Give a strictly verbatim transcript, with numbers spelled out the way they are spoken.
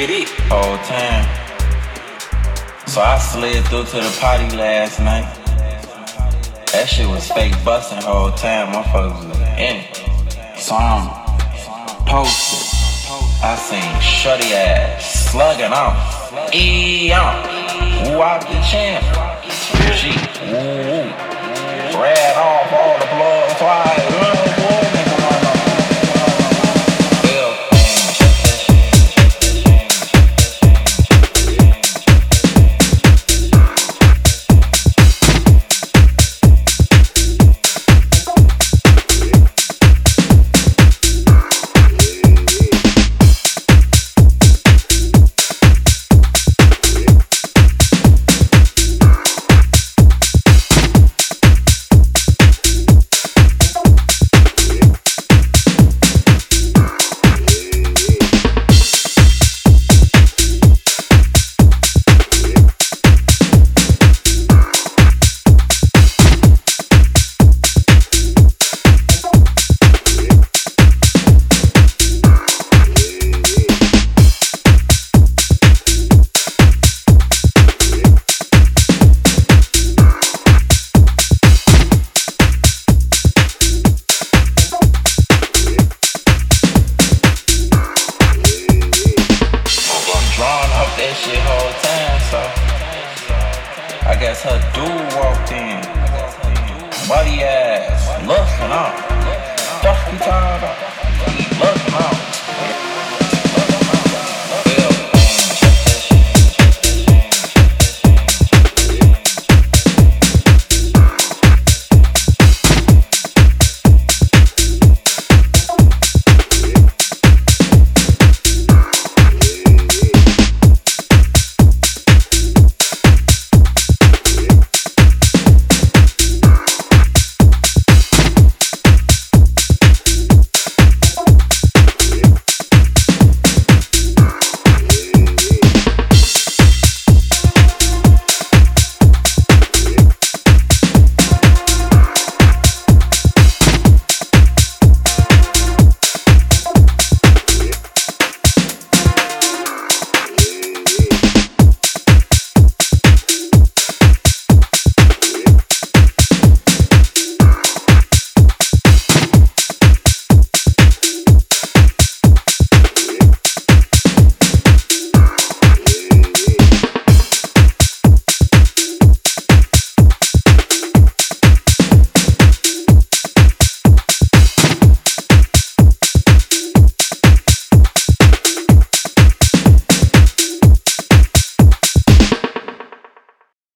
Whole time. So I slid through to the party last night. That shit was fake busting whole time. Motherfuckers was in it. So I'm posted. I seen shorty ass slugging off. E-on. Woo out the champ. She woo woo. Ran off all the blood twice. That shit whole time, so I guess her dude walked in. Buddy ass, looking out. Fuck you talking about? Looking out.